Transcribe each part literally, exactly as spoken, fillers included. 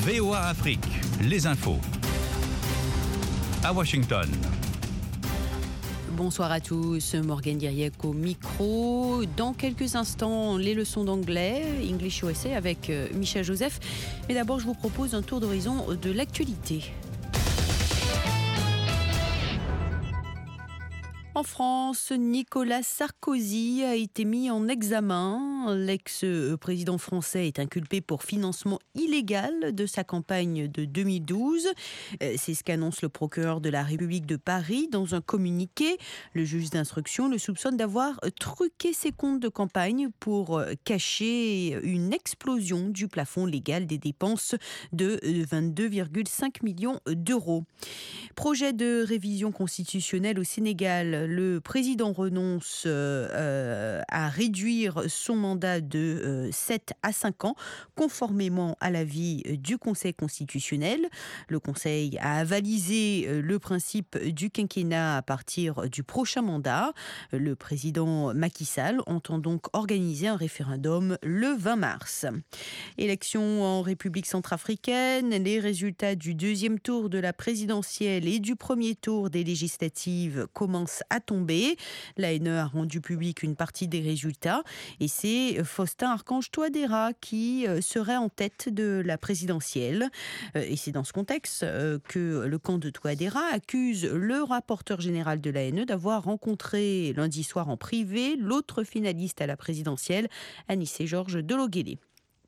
V O A Afrique, les infos. À Washington. Bonsoir à tous, Morgane Diriec au micro. Dans quelques instants, les leçons d'anglais, English U S A avec Michel Joseph. Mais d'abord, je vous propose un tour d'horizon de l'actualité. En France, Nicolas Sarkozy a été mis en examen. L'ex-président français est inculpé pour financement illégal de sa campagne de deux mille douze. C'est ce qu'annonce le procureur de la République de Paris dans un communiqué. Le juge d'instruction le soupçonne d'avoir truqué ses comptes de campagne pour cacher une explosion du plafond légal des dépenses de vingt-deux virgule cinq millions d'euros. Projet de révision constitutionnelle au Sénégal. Le président renonce euh, à réduire son mandat de euh, sept à cinq ans, conformément à l'avis du Conseil constitutionnel. Le Conseil a avalisé euh, le principe du quinquennat à partir du prochain mandat. Le président Macky Sall entend donc organiser un référendum le vingt mars. Élection en République centrafricaine, les résultats du deuxième tour de la présidentielle et du premier tour des législatives commencent à tomber. L'A N E a rendu public une partie des résultats et c'est Faustin Archange-Touadéra qui serait en tête de la présidentielle. Et c'est dans ce contexte que le camp de Touadéra accuse le rapporteur général de l'A N E d'avoir rencontré lundi soir en privé l'autre finaliste à la présidentielle, Anissé Georges Dologuélé.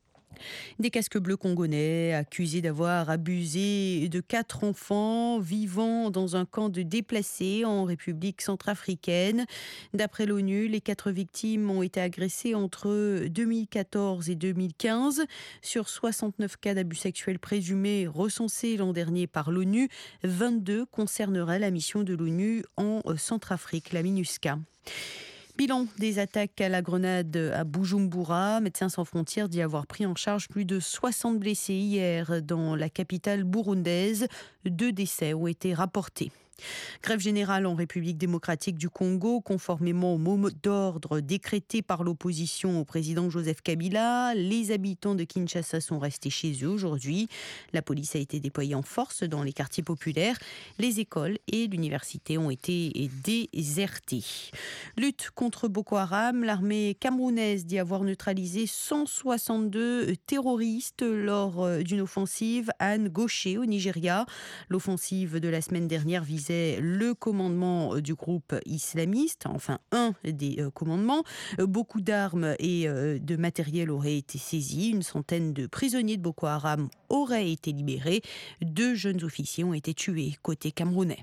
Des casques bleus congolais accusés d'avoir abusé de quatre enfants vivant dans un camp de déplacés en République centrafricaine. D'après l'ONU, les quatre victimes ont été agressées entre deux mille quatorze et deux mille quinze. Sur soixante-neuf cas d'abus sexuels présumés recensés l'an dernier par l'ONU, vingt-deux concerneraient la mission de l'ONU en Centrafrique, la MINUSCA. Bilan des attaques à la grenade à Bujumbura. Médecins sans frontières dit avoir pris en charge plus de soixante blessés hier dans la capitale burundaise. Deux décès ont été rapportés. Grève générale en République démocratique du Congo, conformément au mot d'ordre décrété par l'opposition au président Joseph Kabila. Les habitants de Kinshasa sont restés chez eux aujourd'hui. La police a été déployée en force dans les quartiers populaires. Les écoles et l'université ont été désertées. Lutte contre Boko Haram. L'armée camerounaise dit avoir neutralisé cent soixante-deux terroristes lors d'une offensive à Ngoché au Nigeria. L'offensive de la semaine dernière visait le commandement du groupe islamiste, enfin un des euh, commandements. Euh, beaucoup d'armes et euh, de matériel auraient été saisis. Une centaine de prisonniers de Boko Haram auraient été libérés. Deux jeunes officiers ont été tués côté camerounais.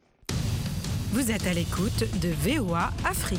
Vous êtes à l'écoute de V O A Afrique.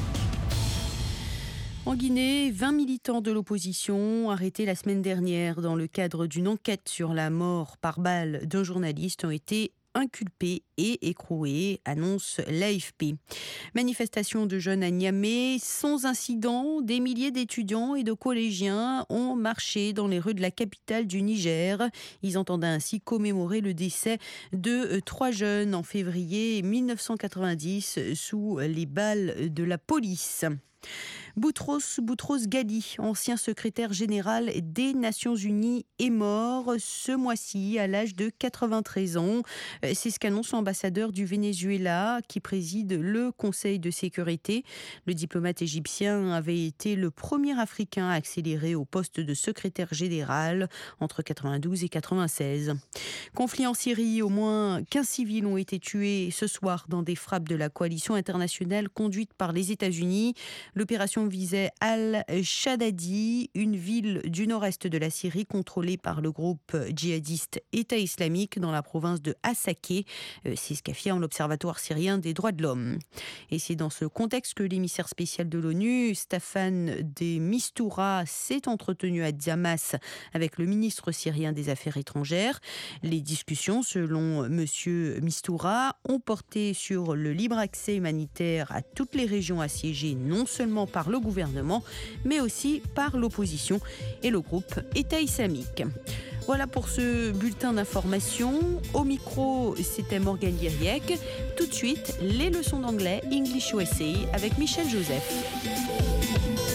En Guinée, vingt militants de l'opposition arrêtés la semaine dernière dans le cadre d'une enquête sur la mort par balle d'un journaliste ont été inculpés et écroués, annonce l'A F P. Manifestation de jeunes à Niamey, sans incident, des milliers d'étudiants et de collégiens ont marché dans les rues de la capitale du Niger. Ils entendaient ainsi commémorer le décès de trois jeunes en février mille neuf cent quatre-vingt-dix sous les balles de la police. Boutros Boutros Ghali, ancien secrétaire général des Nations Unies, est mort ce mois-ci à l'âge de quatre-vingt-treize ans. C'est ce qu'annonce l'ambassadeur du Venezuela qui préside le Conseil de sécurité. Le diplomate égyptien avait été le premier Africain à accélérer au poste de secrétaire général entre quatre-vingt-douze et quatre-vingt-seize. Conflit en Syrie, au moins quinze civils ont été tués ce soir dans des frappes de la coalition internationale conduite par les États-Unis. L'opération visait Al-Shaddadi, une ville du nord-est de la Syrie contrôlée par le groupe djihadiste État islamique dans la province de Hasakeh. C'est ce qu'affirme l'Observatoire syrien des droits de l'homme. Et c'est dans ce contexte que l'émissaire spécial de l'ONU, Staffan de Mistura, s'est entretenu à Damas avec le ministre syrien des Affaires étrangères. Les discussions, selon M. Mistura, ont porté sur le libre accès humanitaire à toutes les régions assiégées, non seulement par le gouvernement, mais aussi par l'opposition et le groupe État islamique. Voilà pour ce bulletin d'information. Au micro, c'était Morgane Diriec. Tout de suite, les leçons d'anglais English U S A avec Michel Joseph.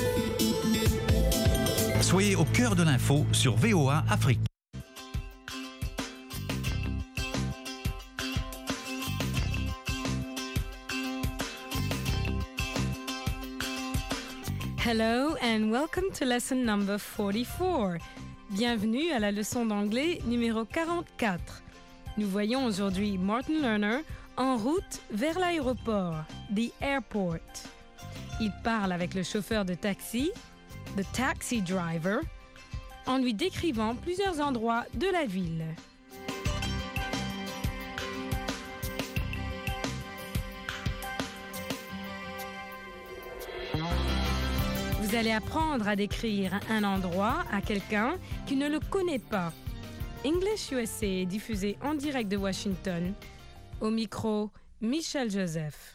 Soyez au cœur de l'info sur V O A Afrique. Hello and welcome to lesson number forty-four. Bienvenue à la leçon d'anglais numéro quarante-quatre. Nous voyons aujourd'hui Martin Lerner en route vers l'aéroport, the airport. Il parle avec le chauffeur de taxi, the taxi driver, en lui décrivant plusieurs endroits de la ville. Vous allez apprendre à décrire un endroit à quelqu'un qui ne le connaît pas. English U S A est diffusé en direct de Washington. Au micro, Michel Joseph.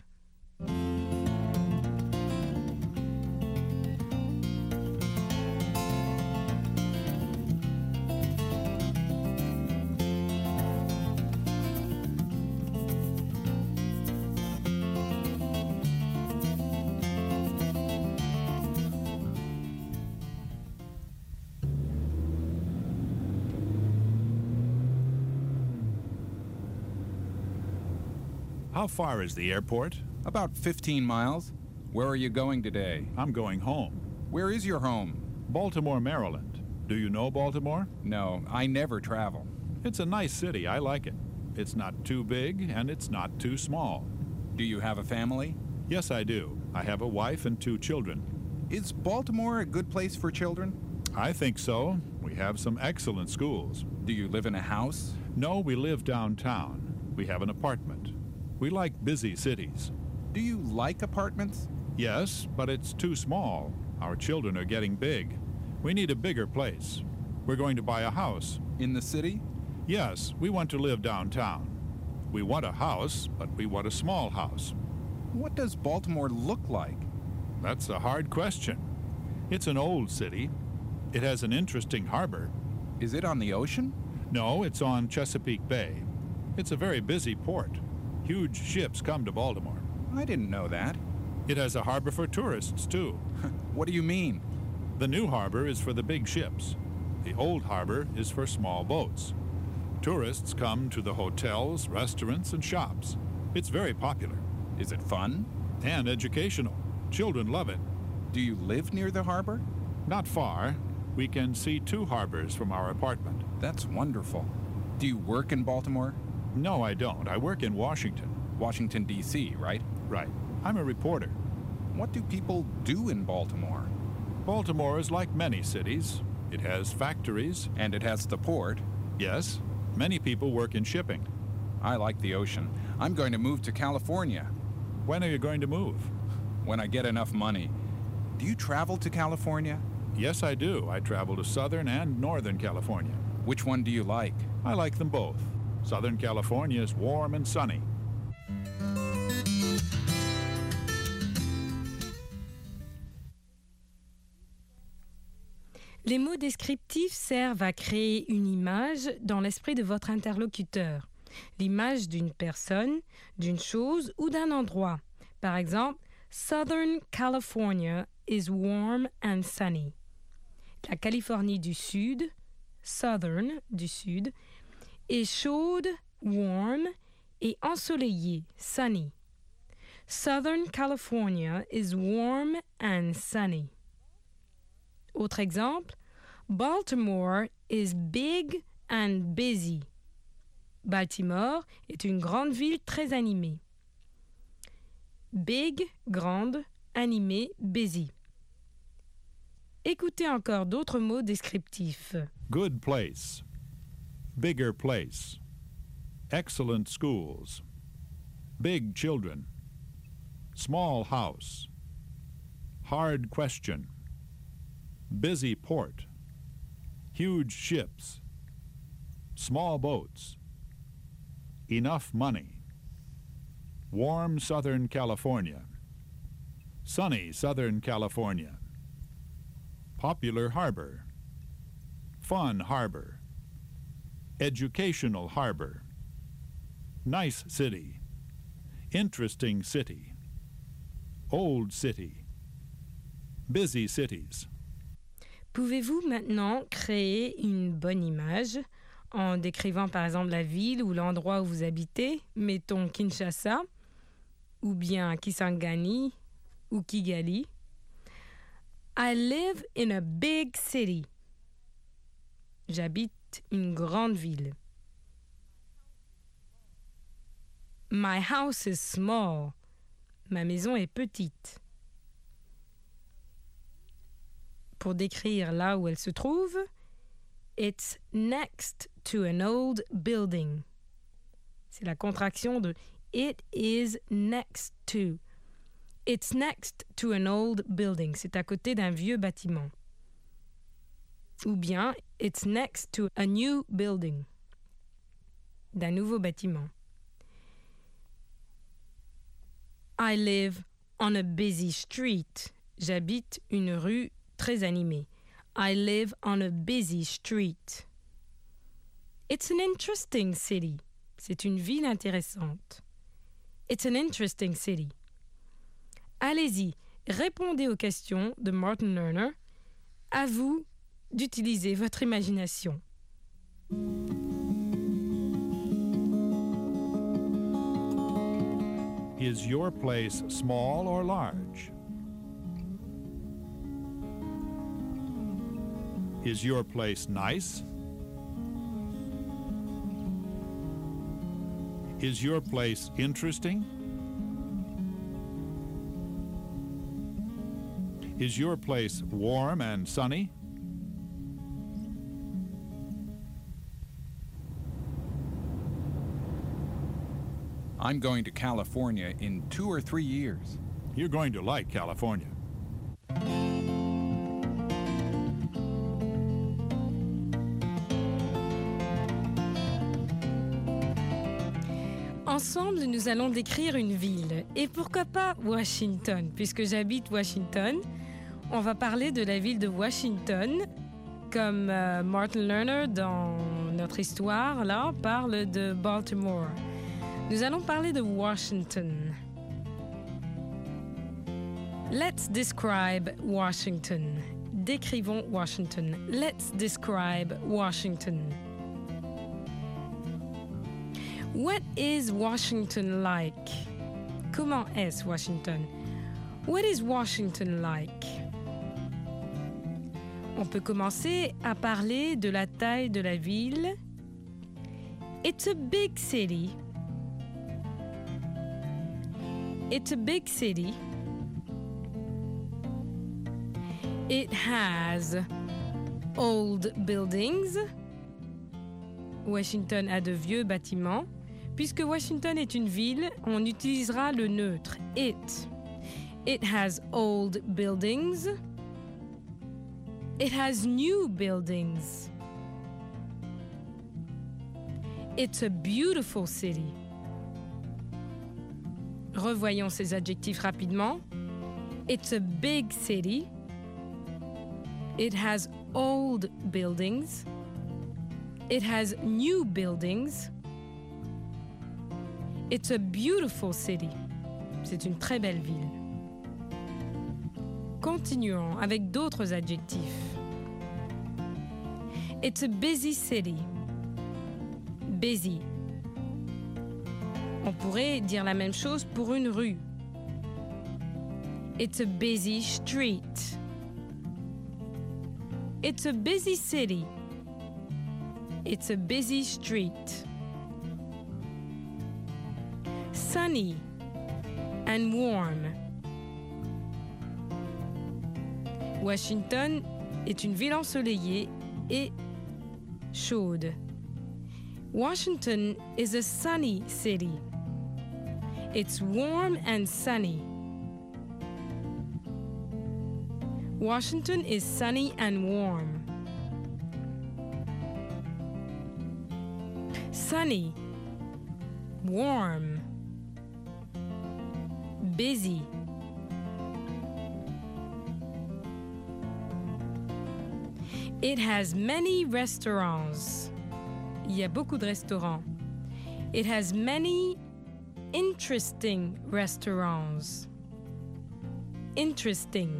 How far is the airport? About fifteen miles. Where are you going today? I'm going home. Where is your home? Baltimore, Maryland. Do you know Baltimore? No, I never travel. It's a nice city. I like it. It's not too big and it's not too small. Do you have a family? Yes, I do. I have a wife and two children. Is Baltimore a good place for children? I think so. We have some excellent schools. Do you live in a house? No, we live downtown. We have an apartment. We like busy cities. Do you like apartments? Yes, but it's too small. Our children are getting big. We need a bigger place. We're going to buy a house. In the city? Yes, we want to live downtown. We want a house, but we want a small house. What does Baltimore look like? That's a hard question. It's an old city. It has an interesting harbor. Is it on the ocean? No, it's on Chesapeake Bay. It's a very busy port. Huge ships come to Baltimore. I didn't know that. It has a harbor for tourists, too. What do you mean? The new harbor is for the big ships. The old harbor is for small boats. Tourists come to the hotels, restaurants, and shops. It's very popular. Is it fun? And educational. Children love it. Do you live near the harbor? Not far. We can see two harbors from our apartment. That's wonderful. Do you work in Baltimore? No, I don't. I work in Washington. Washington, D C, right? Right. I'm a reporter. What do people do in Baltimore? Baltimore is like many cities. It has factories. And it has the port. Yes. Many people work in shipping. I like the ocean. I'm going to move to California. When are you going to move? When I get enough money. Do you travel to California? Yes, I do. I travel to Southern and Northern California. Which one do you like? I like them both. Southern California is warm and sunny. Les mots descriptifs servent à créer une image dans l'esprit de votre interlocuteur. L'image d'une personne, d'une chose ou d'un endroit. Par exemple, Southern California is warm and sunny. La Californie du Sud, Southern du Sud, est chaude, warm, et ensoleillée, sunny. Southern California is warm and sunny. Autre exemple, Baltimore is big and busy. Baltimore est une grande ville très animée. Big, grande, animée, busy. Écoutez encore d'autres mots descriptifs. Good place. Bigger place. Excellent schools. Big children. Small house. Hard question. Busy port. Huge ships. Small boats. Enough money. Warm Southern California. Sunny Southern California. Popular harbor. Fun harbor. Educational harbor. Nice city. Interesting city. Old city. Busy cities. Pouvez-vous maintenant créer une bonne image en décrivant par exemple la ville ou l'endroit où vous habitez, mettons Kinshasa, ou bien Kisangani ou Kigali, I live in a big city. J'habite une grande ville. My house is small. Ma maison est petite. Pour décrire là où elle se trouve, it's next to an old building. C'est la contraction de it is next to. It's next to an old building. C'est à côté d'un vieux bâtiment. Ou bien, it's next to a new building. D'un nouveau bâtiment. I live on a busy street. J'habite une rue très animée. I live on a busy street. It's an interesting city. C'est une ville intéressante. It's an interesting city. Allez-y, répondez aux questions de Martin Lerner. À vous d'utiliser votre imagination. Is your place small or large? Is your place nice? Is your place interesting? Is your place warm and sunny? I'm going to California in two or three years. You're going to like California. Ensemble, nous allons décrire une ville. Et pourquoi pas Washington? Puisque j'habite Washington, on va parler de la ville de Washington, comme euh, Martin Lerner, dans notre histoire, là, parle de Baltimore. Nous allons parler de Washington. Let's describe Washington. Décrivons Washington. Let's describe Washington. What is Washington like? Comment est Washington? What is Washington like? On peut commencer à parler de la taille de la ville. It's a big city. It's a big city. It has old buildings. Washington a de vieux bâtiments. Puisque Washington est une ville, on utilisera le neutre it. It has old buildings. It has new buildings. It's a beautiful city. Revoyons ces adjectifs rapidement. It's a big city. It has old buildings. It has new buildings. It's a beautiful city. C'est une très belle ville. Continuons avec d'autres adjectifs. It's a busy city. Busy. On pourrait dire la même chose pour une rue. It's a busy street. It's a busy city. It's a busy street. Sunny and warm. Washington est une ville ensoleillée et chaude. Washington is a sunny city. It's warm and sunny. Washington is sunny and warm. Sunny, warm, busy. It has many restaurants. Il y a beaucoup de restaurants. It has many interesting restaurants. Interesting.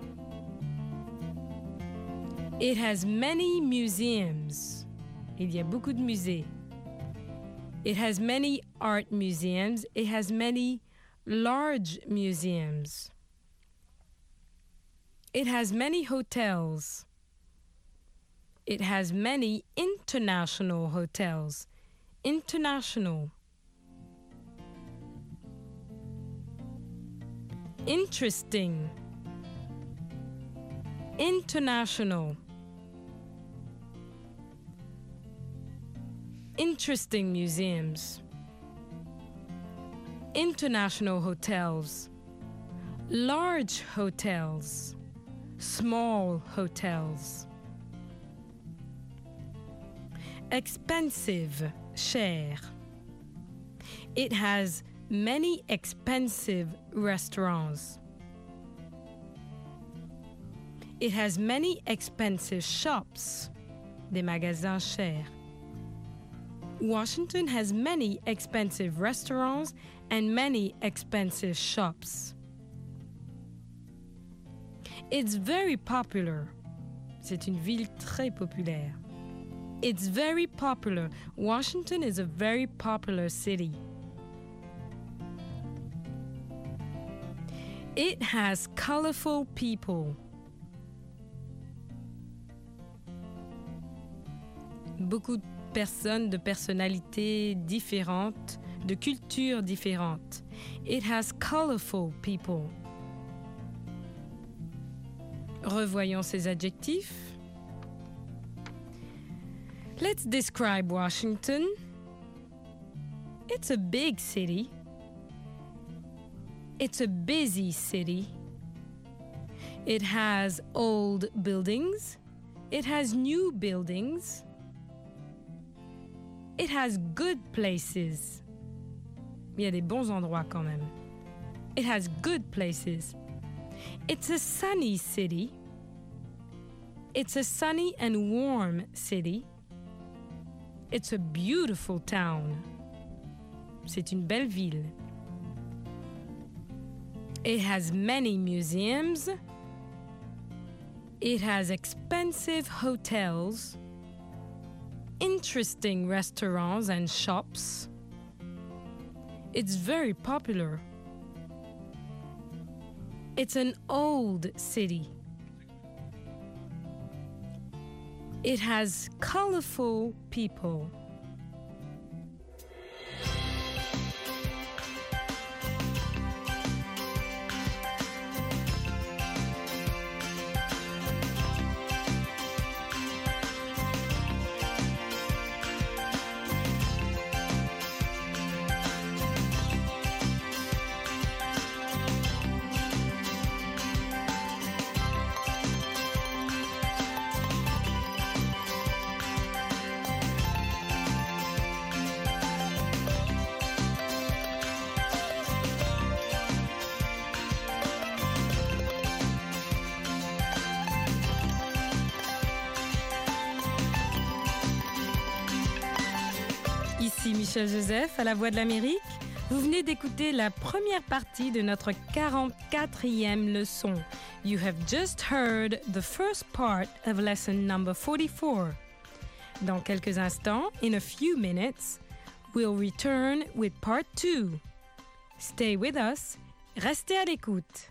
It has many museums. Il y a beaucoup de musées. It has many art museums. It has many large museums. It has many hotels. It has many international hotels. International. Interesting. International. Interesting museums. International hotels. Large hotels. Small hotels. Expensive, cher. It has many expensive restaurants. It has many expensive shops, des magasins chers. Washington has many expensive restaurants and many expensive shops. It's very popular. C'est une ville très populaire. It's very popular. Washington is a very popular city. It has colorful people. Beaucoup de personnes de personnalités différentes, de cultures différentes. It has colorful people. Revoyons ces adjectifs. Let's describe Washington. It's a big city. It's a busy city. It has old buildings. It has new buildings. It has good places. Il y a des bons endroits quand même. It has good places. It's a sunny city. It's a sunny and warm city. It's a beautiful town. C'est une belle ville. It has many museums. It has expensive hotels, interesting restaurants and shops. It's very popular. It's an old city. It has colorful people. Ici Michel Joseph à la Voix de l'Amérique. Vous venez d'écouter la première partie de notre quarante-quatrième leçon. You have just heard the first part of lesson number forty-four. Dans quelques instants, in a few minutes, we'll return with part two. Stay with us. Restez à l'écoute.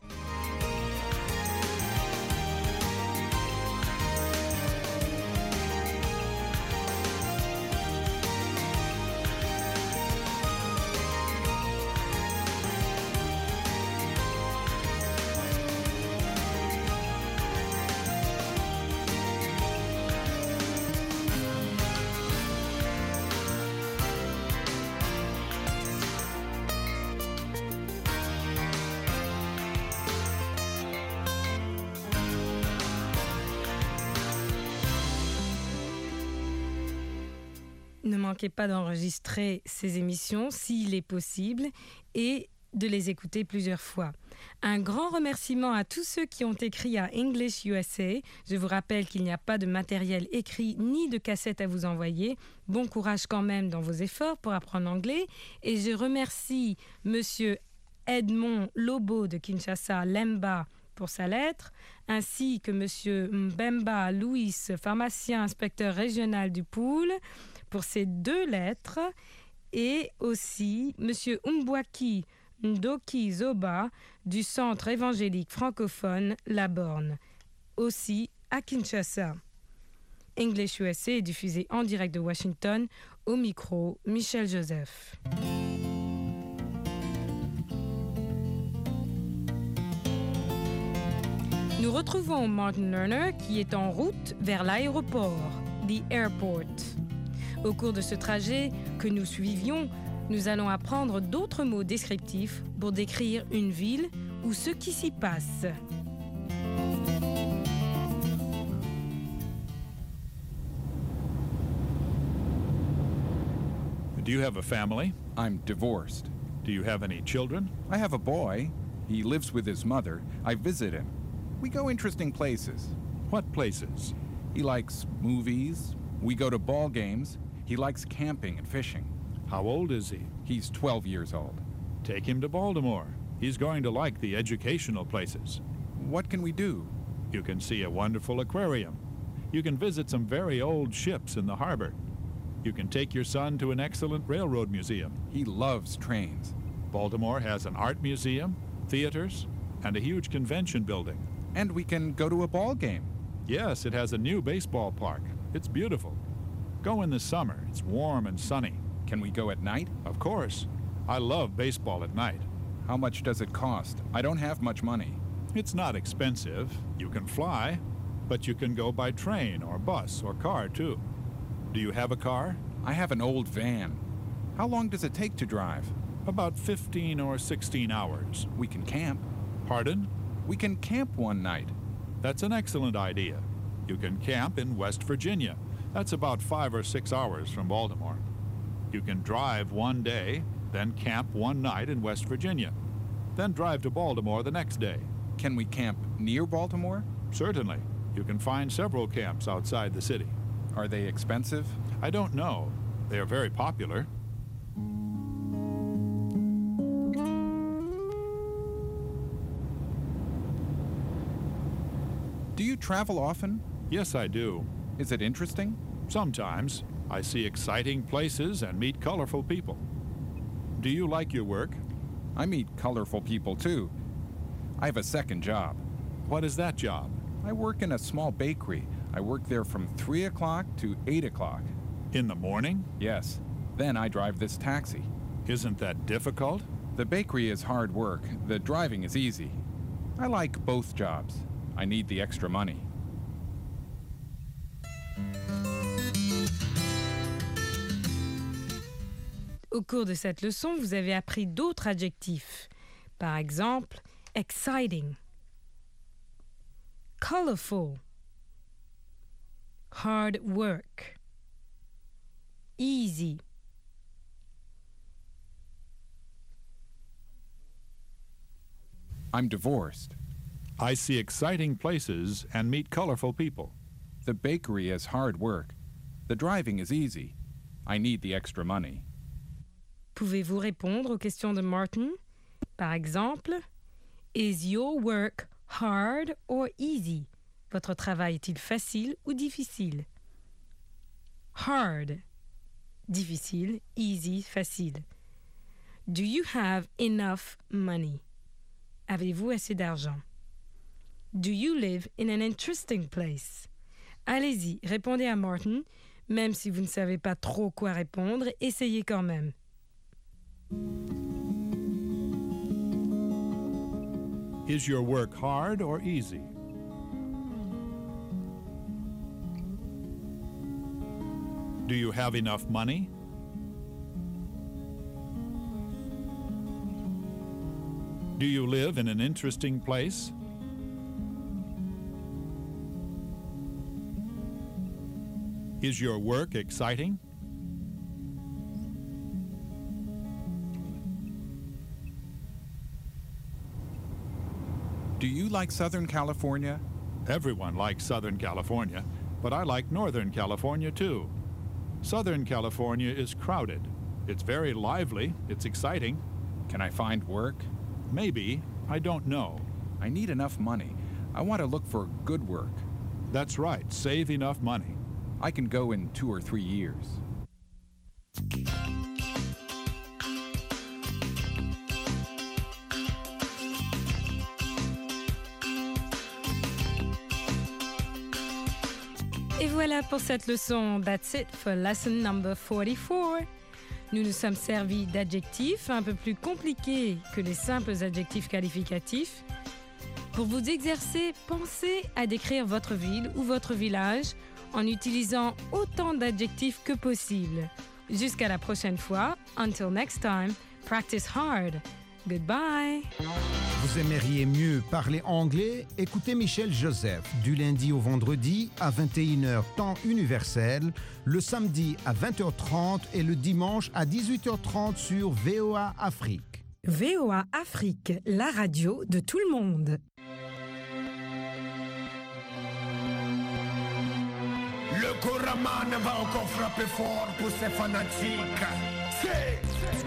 Ne manquez pas d'enregistrer ces émissions s'il est possible et de les écouter plusieurs fois. Un grand remerciement à tous ceux qui ont écrit à English U S A. Je vous rappelle qu'il n'y a pas de matériel écrit ni de cassette à vous envoyer. Bon courage quand même dans vos efforts pour apprendre l'anglais. Et je remercie Monsieur Edmond Lobo de Kinshasa, Lemba, pour sa lettre, ainsi que Monsieur Mbemba Louis, pharmacien inspecteur régional du Pool, pour ces deux lettres, et aussi Monsieur Umbwaki Ndoki Zoba du Centre évangélique francophone La Borne. aussi à Kinshasa. English U S A est diffusé en direct de Washington, au micro Michel Joseph. Nous retrouvons Martin Lerner qui est en route vers l'aéroport, the airport. Au cours de ce trajet que nous suivions, nous allons apprendre d'autres mots descriptifs pour décrire une ville ou ce qui s'y passe. Do you have a family? I'm divorced. Do you have any children? I have a boy. He lives with his mother. I visit him. We go interesting places. What places? He likes movies. We go to ball games. He likes camping and fishing. How old is he? He's twelve years old. Take him to Baltimore. He's going to like the educational places. What can we do? You can see a wonderful aquarium. You can visit some very old ships in the harbor. You can take your son to an excellent railroad museum. He loves trains. Baltimore has an art museum, theaters, and a huge convention building. And we can go to a ball game. Yes, it has a new baseball park. It's beautiful. Go in the summer. It's warm and sunny. Can we go at night? Of course. I love baseball at night. How much does it cost? I don't have much money. It's not expensive. You can fly, but you can go by train or bus or car too. Do you have a car? I have an old van. How long does it take to drive? About fifteen or sixteen hours. We can camp. Pardon? We can camp one night. That's an excellent idea. You can camp in West Virginia. That's about five or six hours from Baltimore. You can drive one day, then camp one night in West Virginia. Then drive to Baltimore the next day. Can we camp near Baltimore? Certainly. You can find several camps outside the city. Are they expensive? I don't know. They are very popular. Do you travel often? Yes, I do. Is it interesting? Sometimes. I see exciting places and meet colorful people. Do you like your work? I meet colorful people too. I have a second job. What is that job? I work in a small bakery. I work there from three o'clock to eight o'clock. In the morning? Yes. Then I drive this taxi. Isn't that difficult? The bakery is hard work. The driving is easy. I like both jobs. I need the extra money. Au cours de cette leçon, vous avez appris d'autres adjectifs. Par exemple, exciting, colorful, hard work, easy. I'm divorced. I see exciting places and meet colorful people. The bakery is hard work. The driving is easy. I need the extra money. Pouvez-vous répondre aux questions de Martin? Par exemple, is your work hard or easy? Votre travail est-il facile ou difficile? Hard, difficile, easy, facile. Do you have enough money? Avez-vous assez d'argent? Do you live in an interesting place? Allez-y, répondez à Martin. Même si vous ne savez pas trop quoi répondre, essayez quand même. Is your work hard or easy? Do you have enough money? Do you live in an interesting place? Is your work exciting? Do you like Southern California? Everyone likes Southern California, but I like Northern California too. Southern California is crowded. It's very lively. It's exciting. Can I find work? Maybe. I don't know. I need enough money. I want to look for good work. That's right. Save enough money. I can go in two or three years. Et voilà pour cette leçon. That's it for lesson number forty-four. Nous nous sommes servis d'adjectifs un peu plus compliqués que les simples adjectifs qualificatifs. Pour vous exercer, pensez à décrire votre ville ou votre village en utilisant autant d'adjectifs que possible. Jusqu'à la prochaine fois. Until next time, practice hard. Goodbye. Vous aimeriez mieux parler anglais? Écoutez Michel Joseph du lundi au vendredi à vingt et une heures temps universel, le samedi à vingt heures trente et le dimanche à dix-huit heures trente sur V O A Afrique. V O A Afrique, la radio de tout le monde. Le Koraman va encore frapper fort pour ses fanatiques. C'est...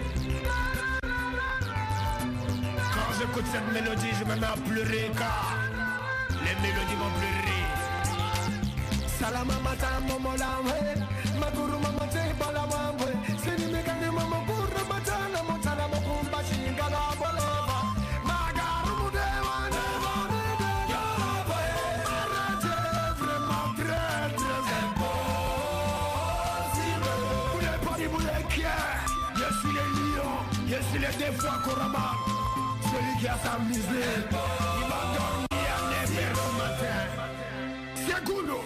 Quand j'écoute cette mélodie, je me mets à pleurer car les mélodies m'ont pleuré. Salama mata momolamwe, maguru mamate balamwe, sini megane mama burra matana motala mokumba shingala boleva. Magaru mudewa neva neva yava marate vraiment très très impossible. Vous n'êtes pas dit vous êtes qui? Je suis les lions, je suis les deux fois Korama. Celui qui a s'amusé, il va dormir à neuf heures au matin. C'est Goulo.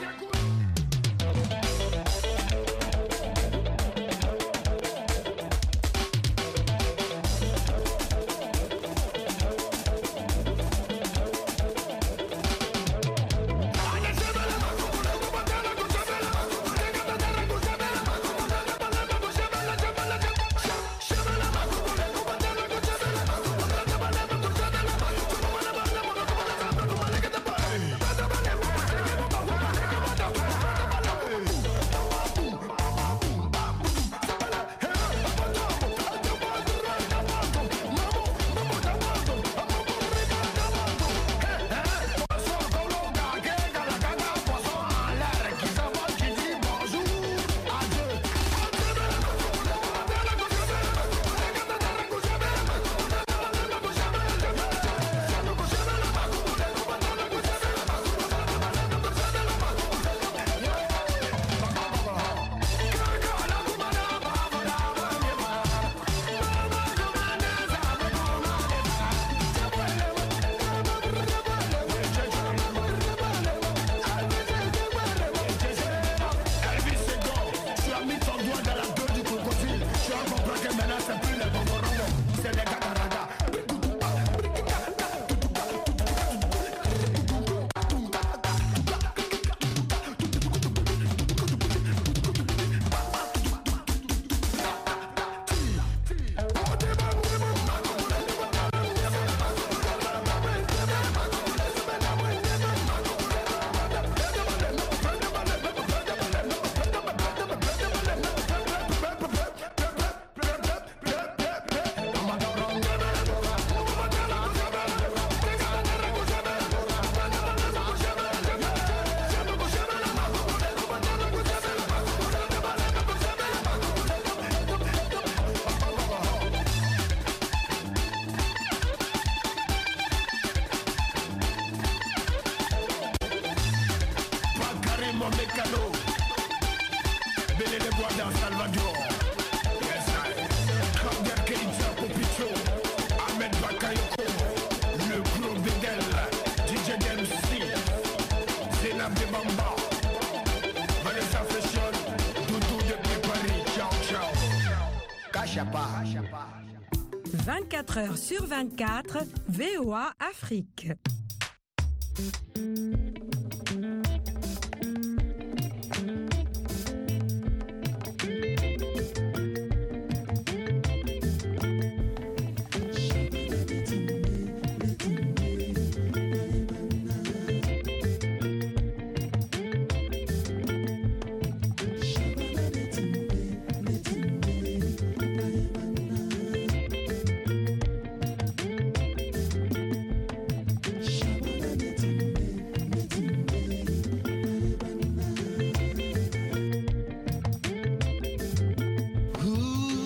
vingt-quatre heures sur vingt-quatre, V O A Afrique.